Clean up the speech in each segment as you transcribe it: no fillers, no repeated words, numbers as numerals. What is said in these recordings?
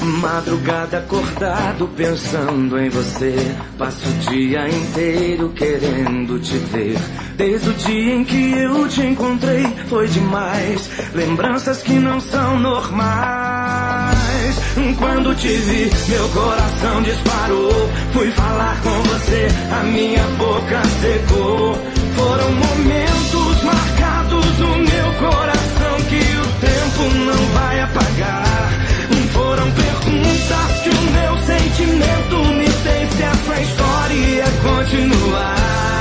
Madrugada acordado pensando em você, passo o dia inteiro querendo te ver. Desde o dia em que eu te encontrei foi demais, lembranças que não são normais. Quando te vi, meu coração disparou. Fui falar com você, a minha boca secou. Foram momentos marcados no meu coração que o tempo não vai apagar. Foram perguntas que o meu sentimento me fez, se essa história ia continuar.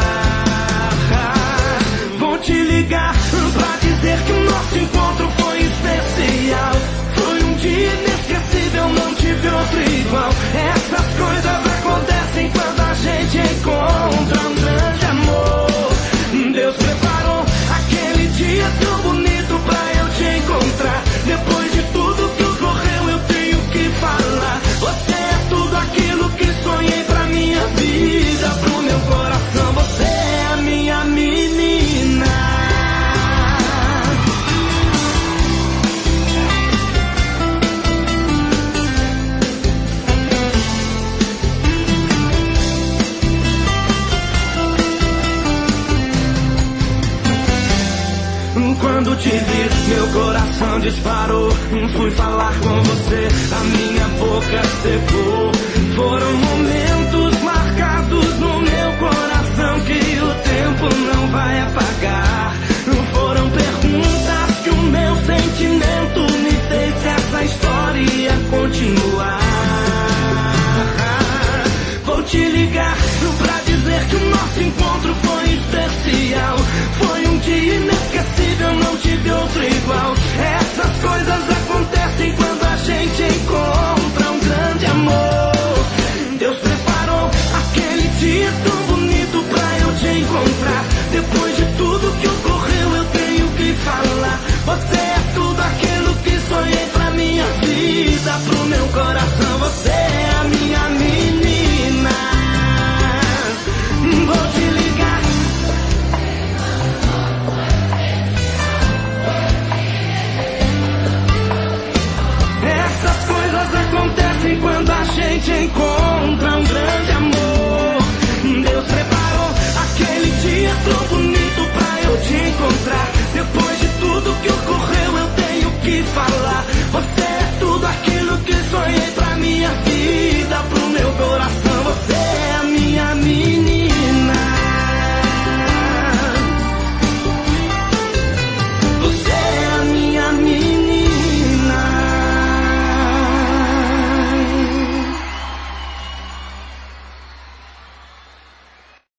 Vou te ligar pra dizer que o nosso encontro foi especial. Foi um dia inesquecível, não tive outro igual. Essas coisas acontecem quando a gente encontra um grande amor. Deus preparou aquele dia tão bonito pra eu te encontrar. Depois de tudo que ocorreu eu tenho que falar. Você é tudo aquilo que sonhei pra minha vida, pro meu coração. Você é a minha menina. Quando te vi, meu coração disparou. Fui falar com você, a minha boca secou. Foram momentos marcados no meu coração que o tempo não vai apagar. Foram perguntas que o meu sentimento me fez, se essa história ia continuar. Vou te ligar pra dizer que o nosso encontro foi especial. Foi um dia inesquecível, não tive outro igual. Essas coisas acontecem quando a gente encontra um grande amor. Deus preparou aquele dia tão bonito pra eu te encontrar. Depois de tudo que ocorreu eu tenho que falar. Você é tudo aquilo que sonhei pra minha vida, pro meu coração.